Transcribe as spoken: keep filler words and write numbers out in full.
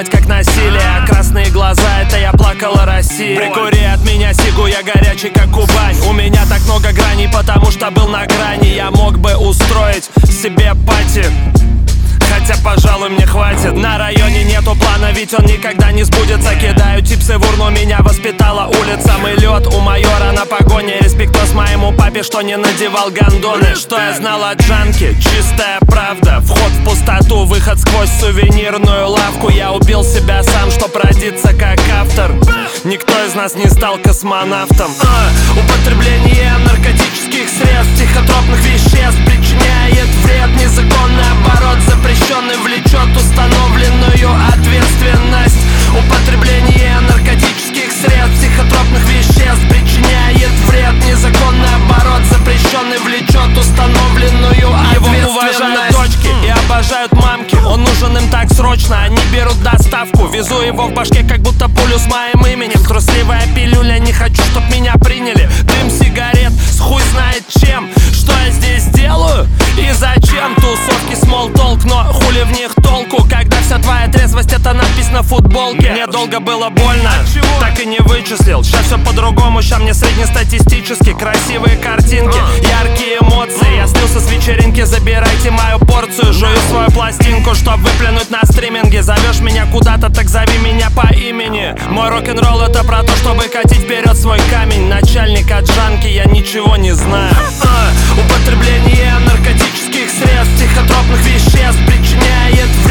думать как насилие. Красные глаза, это я плакала Россия. Прикури от меня сигу, я горячий как Кубань. У меня так много граней, потому что был на грани. Я мог бы устроить себе пати, хотя, пожалуй, мне хватит. На районе нету плана, ведь он никогда не сбудется. Кидаю типсы в урну, меня воспитала улица. Мы лед у майора на погоне. Респектос моему папе, что не надевал гондоны. Что я знал о джанке? Чистая правда. Вход в пустоту, выход сквозь сувенирную лавку. Я убил себя сам, чтоб родиться как автор. Никто из нас не стал космонавтом. а, Употребление наркотических средств, психотропных веществ причиняет вред. Незаконный оборот запрещенный влечет установленную ответственность. Употребление наркотических средств, психотропных веществ причиняет вред. Незаконный оборот запрещенный влечет установленную ответственность. Его уважают дочки и обожают мамки. Он нужен им так срочно, они берут доставку. Везу его в башке, как будто пулю с моим именем. Трусливая пилюля, не хочу, чтоб меня приняли. Дым сигарет с хуй знает чем. Что я здесь делаю и зачем? Тусовки small talk, но хули в них толку, когда вся твоя трезвость это надпись на футболке. Мне долго было больно, так и не вычислил. Сейчас все по-другому, ща мне среднестатистически. Красивые картинки, яркие эмоции. Я слился с вечеринки, забирайте мою порцию. Жую свою пластинку, чтоб выплюнуть на стриминге. Зовешь меня куда-то, так зови меня по имени. Мой рок-н-ролл это про то, чтобы катить вперед свой камень. Начальник от джанки, я ничего не знаю. а, Употребление наркотических средств, психотропных веществ причиняет